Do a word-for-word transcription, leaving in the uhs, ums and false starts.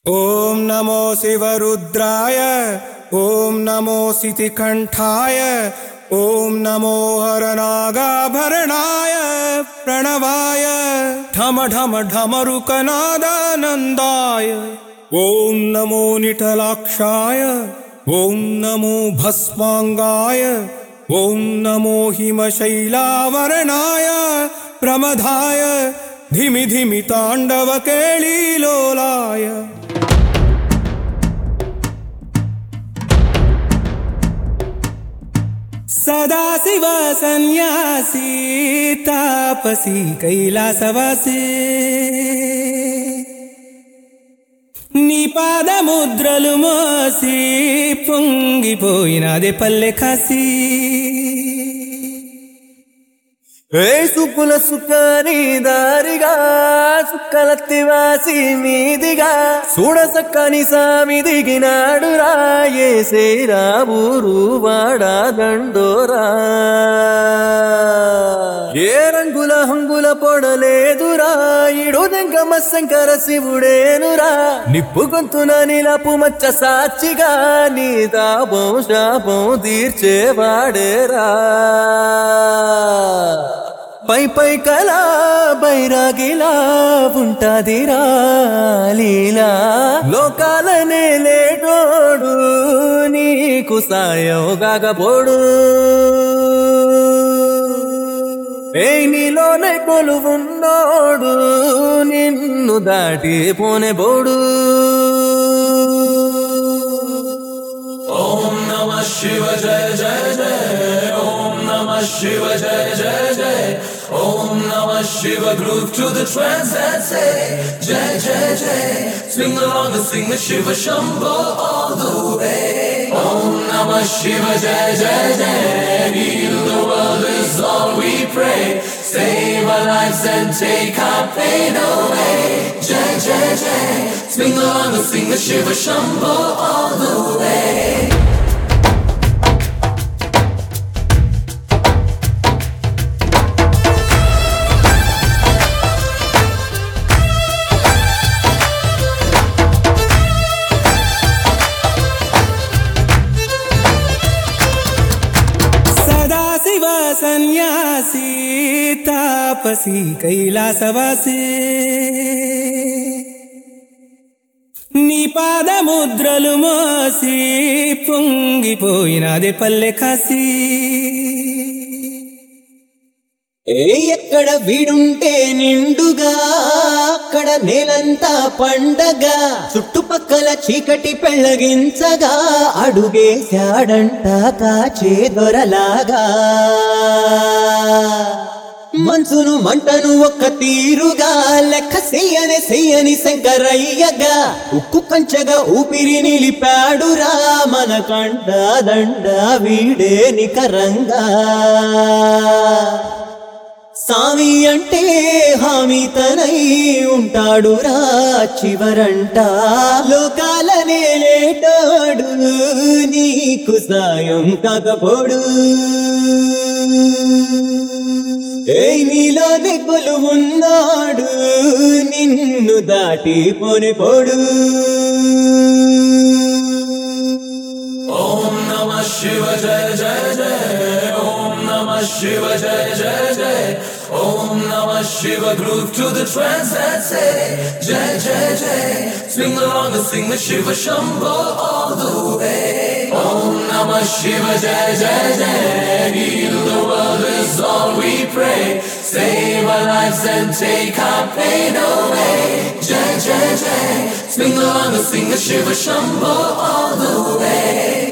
ओम नमो शिवरुद्राय, ओम नमो सितिकंठाय, ओम नमो हरनागाभरणाय प्रणवाय ढम ढम ढमरुकनादानंदाय। ओम नमो निटलाक्षाय, ओम नमो भस्मांगाय, ओम नमो हिमशैलावरणाय प्रमदाय धिमि धिमि तांडव केळीलोलाय। सदाशिव सन्यासी तापसी कैलासवासी, నీ పాదముద్రలు మోసి పొంగిపోయినదే పల్లె కాసి। ఏ సుకుల సుఖాని దారిగా సుక్కలత్తివాసి మీదిగా చూడ సక్కని సామి దిగినాడు రాయేసే రాబూరు వాడా దండోరా। ఏ రంగుల హంగుల పొడలేదురా ఇడు దెంగమ శంకర శివుడేనురా। నిప్పు గొంతున నిలపు మచ్చ సాక్షిగా నీ తాపం శాపం తీర్చేవాడేరా। పై పై కలా బైరాగిలా ఉంటాదిరా లీలా, లోకాలనే లేటోడు నీకు సాయం కాకపోడు। ఏ నీలోనే కొలువున్నోడు నిన్ను దాటి పోనే బోడు। ओम नमः शिव जय जय जय, ओम नमः शिव जय जय जय, ओम नमः Shiv groove to the trance and say jai jai jai, swing along and sing the Shiva Shambho all the way। Om namah shiva jai jai jai, heal the world is all we pray, save our lives and take our pain away। Jai jai jai, swing along and sing the Shiva Shambho all the way। Sadashiv सन्यासी तापसी कैलासवासी, నీ పాదముద్రలు మోసి పొంగిపోయినదే పల్లె కాసి। ఏ ఎక్కడ వీడుంటే నిండుగా అక్కడ నేలంతా పండగ, చుట్టుపక్కల చీకటి పెళ్ళగించగా అడుగేశాడంట కాచే దొరలాగా। మనసును మంటను ఒక్క తీరుగా లెక్క చెయ్యని చెయ్యని శంకరయ్యగా, ఉక్కు కంచగా ఊపిరి నిలిపాడురా మన కంట దండ వీడే నికరంగా। సామి అంటే హామీ తనై ఉంటాడురా చివరంట, లోకాలనే లేటాడు నీకు సాయం కాకపోడు। ఏ నీలోనే కొలువున్నాడు నిన్ను దాటి పోని పోడు। Om namah shiva jai jai jai, om namah shiva jai jai jai, om namah shiva groove to the trance and say jai jai jai, swing along and sing the Shiva Shambho all the way। Om namah shiva jai jai jai, heal the world is all we pray, save our lives and take our pain away। Jai jai jai, swing along and sing the Shiva Shambho all the way।